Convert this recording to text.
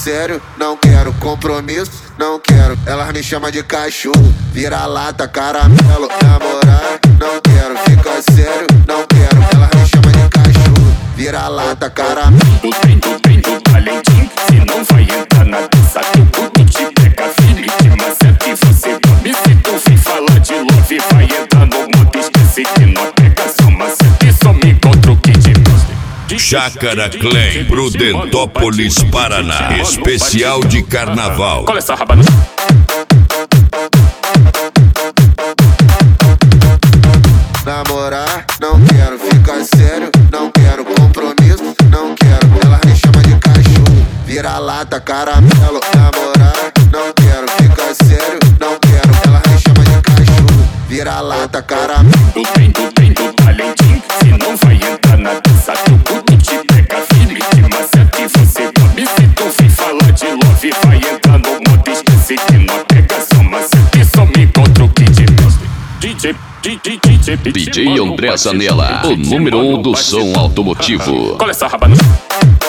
sério, não quero compromisso, não quero. Elas me chamam de cachorro, vira-lata, caramelo. Namorar, não quero, fica sério, não quero. Elas me chamam de cachorro, vira-lata, caramelo. Tu tem do talentinho, se não vai entrar na dança, tu te pega firme, te maceta e você come. Se tu vir falar de love, vai entrar no modo, esquece que não pega só maceta e só me encontra o que te gosta. Chácara Clem, Prudentópolis, Paraná. Especial de carnaval. Cola essa raba no... Namorar, não quero, fica sério, não quero compromisso, não quero. Elas me chamam de cachorro, vira-lata, caramelo. Namorar, não quero, fica sério, não quero. Elas me chamam de cachorro, vira-lata, caramelo. Tu tem do talentinho, se não vai entrar na dança, tu te pega firme, te maceta e você come. Se tu vir falar de love, vai entrar no modo, esquece que não pega só maceta e só me encontra o que te gosta. DJ André Zanella, o número 1 do som automotivo. Cola essa raba no...